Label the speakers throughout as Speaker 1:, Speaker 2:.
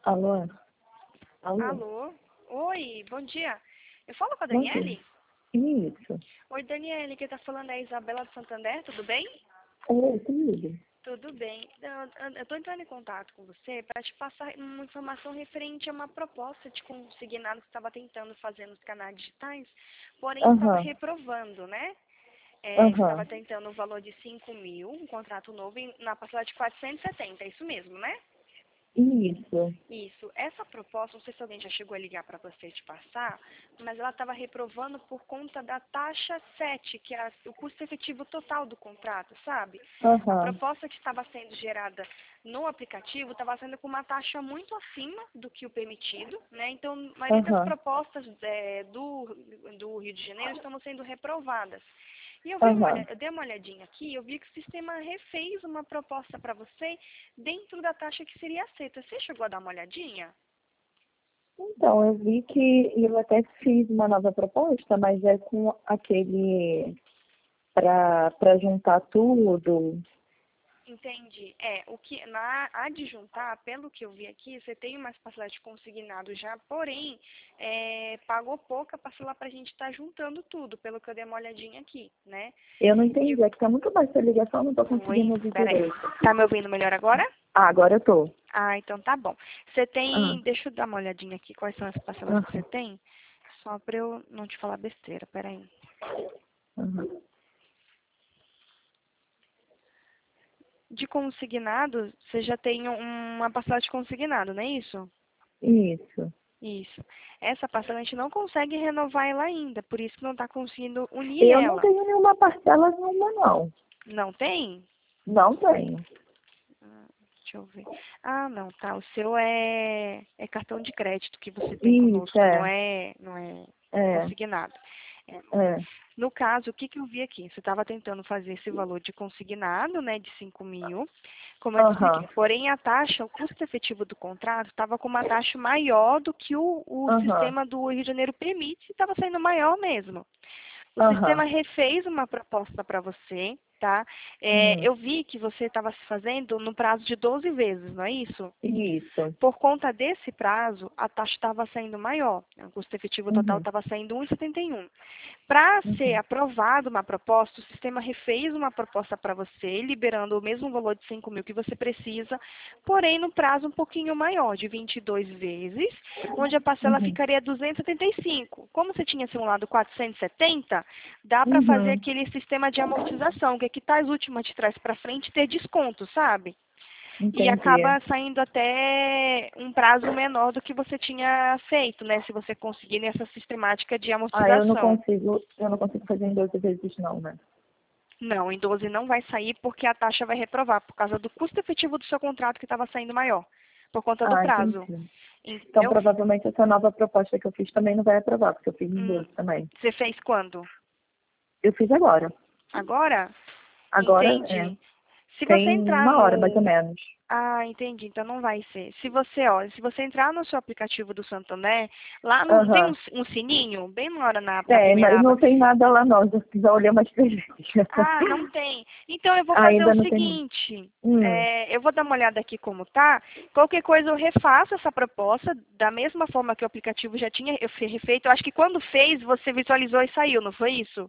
Speaker 1: Alô? Alô?
Speaker 2: Alô? Oi, bom dia. Eu falo com a
Speaker 1: Bom dia.
Speaker 2: Daniele?
Speaker 1: Isso.
Speaker 2: Oi, Daniele, quem tá falando é a Isabela do Santander, tudo bem?
Speaker 1: Oi, comigo.
Speaker 2: Tudo bem. Eu tô entrando em contato com você para te passar uma informação referente a uma proposta de consignado que estava tentando fazer nos canais digitais, porém estava
Speaker 1: Aham,
Speaker 2: reprovando, né? Estava
Speaker 1: aham.
Speaker 2: tentando o valor de 5.000, um contrato novo, na parcela de 470, é isso mesmo, né?
Speaker 1: Isso.
Speaker 2: Isso. Essa proposta, não sei se alguém já chegou a ligar para você te passar, mas ela estava reprovando por conta da taxa 7, que é o custo efetivo total do contrato, sabe? A
Speaker 1: Aham,
Speaker 2: proposta que estava sendo gerada no aplicativo estava sendo com uma taxa muito acima do que o permitido, né? Então, a maioria das
Speaker 1: aham,
Speaker 2: propostas do Rio de Janeiro estão sendo reprovadas. E
Speaker 1: aham.
Speaker 2: eu dei uma olhadinha aqui, eu vi que o sistema refez uma proposta para você dentro da taxa que seria aceita. Você chegou a dar uma olhadinha?
Speaker 1: Então, eu vi que eu até fiz uma nova proposta, mas é com aquele para juntar tudo.
Speaker 2: Entendi. O que na adjuntar, pelo que eu vi aqui, você tem uma parcela de consignado já, porém, pagou pouca parcela para a gente estar juntando tudo, pelo que eu dei uma olhadinha aqui, né?
Speaker 1: Eu não
Speaker 2: E
Speaker 1: entendi, é que tá muito baixa a ligação, não tô
Speaker 2: oi,
Speaker 1: conseguindo ouvir
Speaker 2: peraí.
Speaker 1: direito.
Speaker 2: Tá me ouvindo melhor agora?
Speaker 1: Ah, agora eu tô.
Speaker 2: Ah, então tá bom. Você
Speaker 1: Ah,
Speaker 2: tem, deixa eu dar uma olhadinha aqui, quais são as parcelas que você
Speaker 1: aham,
Speaker 2: tem? Só para eu não te falar besteira, peraí.
Speaker 1: aham.
Speaker 2: De consignado, você já tem uma parcela de consignado, não é isso?
Speaker 1: Isso.
Speaker 2: Isso. Essa parcela a gente não consegue renovar ela ainda, por isso que não está conseguindo unir
Speaker 1: Eu não
Speaker 2: ela.
Speaker 1: tenho nenhuma parcela nenhuma, não.
Speaker 2: Não tem?
Speaker 1: Não tenho.
Speaker 2: Deixa eu ver. Ah, não, tá. O seu é cartão de crédito que você tem
Speaker 1: Isso,
Speaker 2: conosco,
Speaker 1: é.
Speaker 2: não é
Speaker 1: É,
Speaker 2: consignado. É,
Speaker 1: é.
Speaker 2: no caso, o que eu vi aqui? Você estava tentando fazer esse valor de consignado, né, de 5.000, como eu te
Speaker 1: Aham,
Speaker 2: expliquei. Porém, a taxa, o custo efetivo do contrato, estava com uma taxa maior do que o
Speaker 1: aham,
Speaker 2: sistema do Rio de Janeiro permite, e estava sendo maior mesmo. O sistema
Speaker 1: aham.
Speaker 2: refez uma proposta para você, tá?
Speaker 1: Hum,
Speaker 2: Eu vi que você estava se fazendo no prazo de 12 vezes, não é isso?
Speaker 1: isso.
Speaker 2: Por conta desse prazo, a taxa estava saindo maior. O custo efetivo total
Speaker 1: Uhum,
Speaker 2: estava saindo 1,71. Para ser
Speaker 1: uhum,
Speaker 2: aprovada uma proposta, o sistema refez uma proposta para você, liberando o mesmo valor de 5.000 que você precisa, porém no prazo um pouquinho maior, de 22 vezes, onde a parcela
Speaker 1: uhum,
Speaker 2: ficaria 275. Como você tinha simulado 470, dá para fazer
Speaker 1: uhum.
Speaker 2: aquele sistema de amortização, que é quitar as últimas de trás para frente e ter desconto, sabe? E
Speaker 1: Entendi.
Speaker 2: acaba saindo até um prazo menor do que você tinha feito, né? Se você conseguir nessa sistemática de
Speaker 1: Ah,
Speaker 2: amortização.
Speaker 1: eu não consigo fazer em 12 vezes não, né?
Speaker 2: Não, em 12 não vai sair porque a taxa vai reprovar por causa do custo efetivo do seu contrato que estava saindo maior, por conta do
Speaker 1: Ah,
Speaker 2: prazo.
Speaker 1: entendi. Então,
Speaker 2: Entendeu?
Speaker 1: provavelmente essa nova proposta que eu fiz também não vai aprovar, porque eu fiz em 12 também.
Speaker 2: Você fez quando?
Speaker 1: Eu fiz agora.
Speaker 2: Agora?
Speaker 1: Agora, é.
Speaker 2: Entendi. Se você
Speaker 1: Tem
Speaker 2: entrar
Speaker 1: uma hora, mais ou
Speaker 2: no
Speaker 1: menos.
Speaker 2: Ah, entendi. Então não vai ser. Se você entrar no seu aplicativo do Santander, lá no, tem
Speaker 1: Aham.
Speaker 2: um sininho, bem na hora na
Speaker 1: Tem,
Speaker 2: primeira
Speaker 1: mas
Speaker 2: aba.
Speaker 1: não tem nada lá não. Já olhei umas três vezes.
Speaker 2: Ah, não tem. Então eu vou fazer
Speaker 1: Ainda
Speaker 2: o
Speaker 1: não tem não.
Speaker 2: seguinte.
Speaker 1: Hum,
Speaker 2: Eu vou dar uma olhada aqui como tá. Qualquer coisa eu refaço essa proposta da mesma forma que o aplicativo já tinha refeito. Eu acho que quando fez, você visualizou e saiu, não foi isso?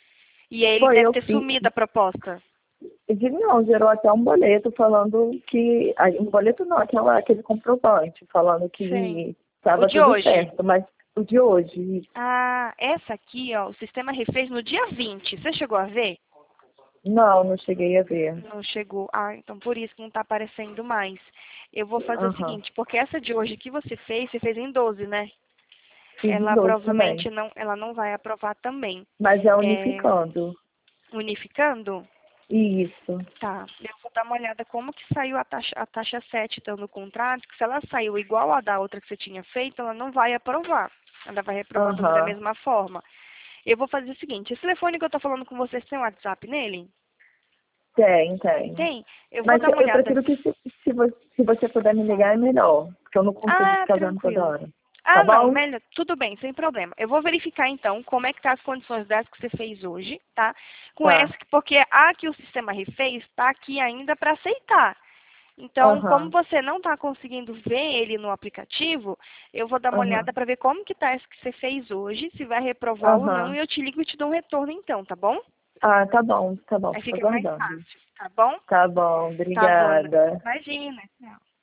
Speaker 2: E aí ele
Speaker 1: foi,
Speaker 2: deve
Speaker 1: eu
Speaker 2: ter
Speaker 1: fiz.
Speaker 2: sumido a proposta.
Speaker 1: Não, gerou até um boleto falando que. Um boleto não, aquele comprovante, falando
Speaker 2: Sim.
Speaker 1: que
Speaker 2: O
Speaker 1: estava
Speaker 2: de
Speaker 1: tudo
Speaker 2: hoje.
Speaker 1: certo, mas o de hoje,
Speaker 2: Ah, essa aqui, ó, o sistema refez no dia 20. Você chegou a ver?
Speaker 1: não, não cheguei a ver.
Speaker 2: Não chegou. Ah, então por isso que não está aparecendo mais. Eu vou fazer o
Speaker 1: Aham.
Speaker 2: seguinte, porque essa de hoje que você fez em 12, né?
Speaker 1: Fiz em
Speaker 2: Ela
Speaker 1: 12 também.
Speaker 2: provavelmente não, ela não vai aprovar também.
Speaker 1: Mas é
Speaker 2: É,
Speaker 1: unificando.
Speaker 2: unificando?
Speaker 1: Isso.
Speaker 2: Tá. Eu vou dar uma olhada como que saiu a taxa 7 então, no contrato, que se ela saiu igual a da outra que você tinha feito, ela não vai aprovar. Ela vai reprovar tudo da
Speaker 1: Aham.
Speaker 2: mesma forma. Eu vou fazer o seguinte, esse telefone que eu tô falando com você, você tem WhatsApp nele?
Speaker 1: Tem, tem.
Speaker 2: Tem? Eu vou
Speaker 1: Mas
Speaker 2: dar uma
Speaker 1: eu
Speaker 2: olhada.
Speaker 1: prefiro que se você puder me
Speaker 2: Fala.
Speaker 1: ligar é melhor. Porque eu não consigo
Speaker 2: Ah,
Speaker 1: ficar vendo toda
Speaker 2: tranquilo.
Speaker 1: hora. Tá
Speaker 2: Ah, não,
Speaker 1: bom?
Speaker 2: melhor, tudo bem, sem problema. Eu vou verificar então como é que tá as condições das que você fez hoje, tá? Com
Speaker 1: Tá.
Speaker 2: essa, porque a que o sistema refez está aqui ainda para aceitar. Então, como
Speaker 1: Aham,
Speaker 2: você não está conseguindo ver ele no aplicativo, eu vou dar uma olhada
Speaker 1: aham,
Speaker 2: para ver como que tá isso que você fez hoje, se vai reprovar ou não, e
Speaker 1: aham.
Speaker 2: eu te ligo e te dou um retorno então, tá bom?
Speaker 1: Ah, tá bom,
Speaker 2: Aí
Speaker 1: fico
Speaker 2: fica mais
Speaker 1: aguardando.
Speaker 2: fácil, tá bom?
Speaker 1: Tá bom,
Speaker 2: Tá bom, né?
Speaker 1: obrigada.
Speaker 2: Imagina. Tchau.